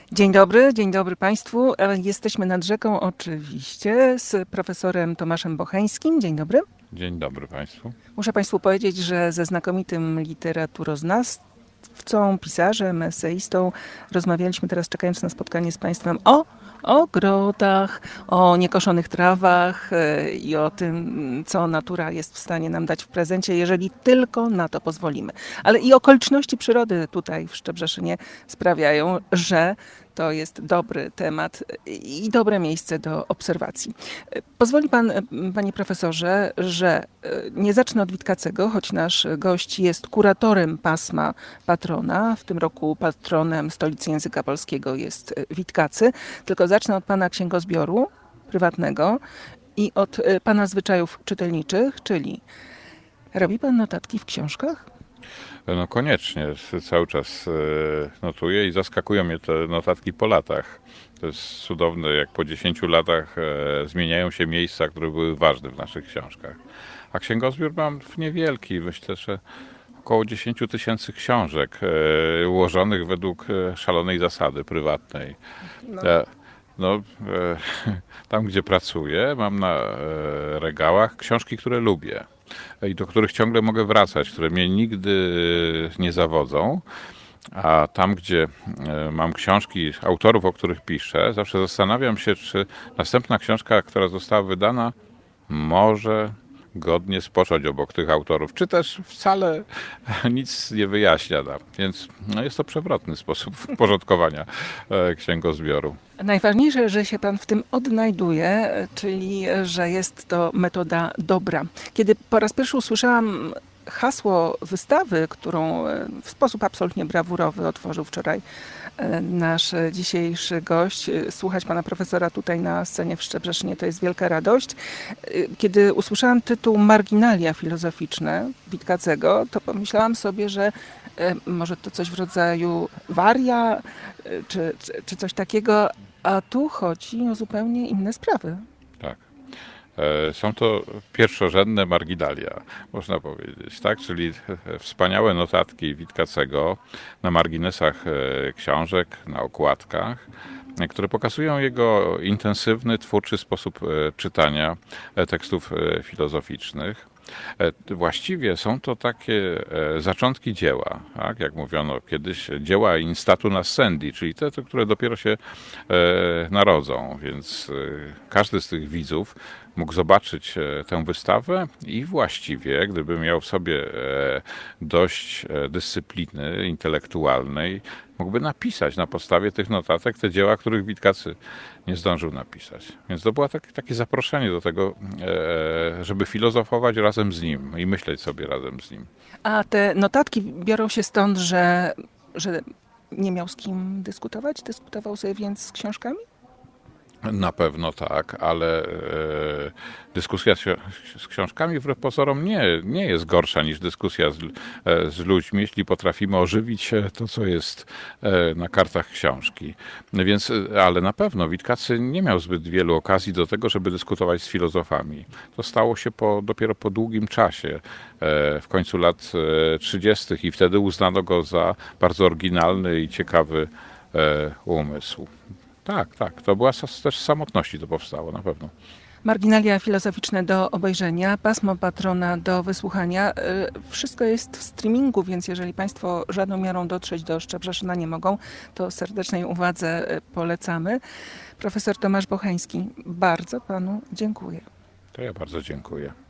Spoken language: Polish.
Dzień dobry Państwu. Jesteśmy nad rzeką oczywiście z profesorem Tomaszem Bocheńskim. Dzień dobry. Dzień dobry Państwu. Muszę Państwu powiedzieć, że ze znakomitym literaturoznawcą, pisarzem, eseistą rozmawialiśmy teraz, czekając na spotkanie z Państwem, o ogrodach, o niekoszonych trawach i o tym, co natura jest w stanie nam dać w prezencie, jeżeli tylko na to pozwolimy. Ale i okoliczności przyrody tutaj w Szczebrzeszynie sprawiają, że to jest dobry temat i dobre miejsce do obserwacji. Pozwoli Pan, Panie Profesorze, że nie zacznę od Witkacego, choć nasz gość jest kuratorem pasma patrona. W tym roku patronem Stolicy Języka Polskiego jest Witkacy. Tylko zacznę od Pana księgozbioru prywatnego i od Pana zwyczajów czytelniczych, czyli robi Pan notatki w książkach? No koniecznie, cały czas notuję i zaskakują mnie te notatki po latach. To jest cudowne, jak po 10 latach zmieniają się miejsca, które były ważne w naszych książkach. A księgozbiór mam niewielki, myślę, że około 10 000 książek ułożonych według szalonej zasady prywatnej. Tam, gdzie pracuję, mam na regałach książki, które lubię i do których ciągle mogę wracać, które mnie nigdy nie zawodzą. A tam, gdzie mam książki autorów, o których piszę, zawsze zastanawiam się, czy następna książka, która została wydana, może godnie spocząć obok tych autorów, czy też wcale nic nie wyjaśnia nam. Więc jest to przewrotny sposób porządkowania księgozbioru. Najważniejsze, że się Pan w tym odnajduje, czyli że jest to metoda dobra. Kiedy po raz pierwszy usłyszałam hasło wystawy, którą w sposób absolutnie brawurowy otworzył wczoraj nasz dzisiejszy gość, słuchać Pana profesora tutaj na scenie w Szczebrzeszynie, to jest wielka radość. Kiedy usłyszałam tytuł Marginalia filozoficzne Witkacego, to pomyślałam sobie, że może to coś w rodzaju waria, czy coś takiego, a tu chodzi o zupełnie inne sprawy. Tak. Są to pierwszorzędne marginalia, można powiedzieć, tak? Czyli wspaniałe notatki Witkacego na marginesach książek, na okładkach, które pokazują jego intensywny, twórczy sposób czytania tekstów filozoficznych. Właściwie są to takie zaczątki dzieła, tak? Jak mówiono kiedyś, dzieła instatu nascendi, czyli te, które dopiero się narodzą, więc każdy z tych widzów mógł zobaczyć tę wystawę i właściwie, gdyby miał w sobie dość dyscypliny intelektualnej, mógłby napisać na podstawie tych notatek te dzieła, których Witkacy nie zdążył napisać. Więc to było takie zaproszenie do tego, żeby filozofować razem z nim i myśleć sobie razem z nim. A te notatki biorą się stąd, że nie miał z kim dyskutować? Dyskutował sobie więc z książkami? Na pewno tak, ale dyskusja z książkami wbrew pozorom nie jest gorsza niż dyskusja z ludźmi, jeśli potrafimy ożywić to, co jest na kartach książki. Więc, ale na pewno Witkacy nie miał zbyt wielu okazji do tego, żeby dyskutować z filozofami. To stało się dopiero po długim czasie, w końcu lat 30. i wtedy uznano go za bardzo oryginalny i ciekawy umysł. Tak. To była też z samotności to powstało, na pewno. Marginalia filozoficzne do obejrzenia, pasmo patrona do wysłuchania. Wszystko jest w streamingu, więc jeżeli Państwo żadną miarą dotrzeć do Szczebrzeszyna nie mogą, to serdecznej uwadze polecamy. Profesor Tomasz Bocheński, bardzo Panu dziękuję. To ja bardzo dziękuję.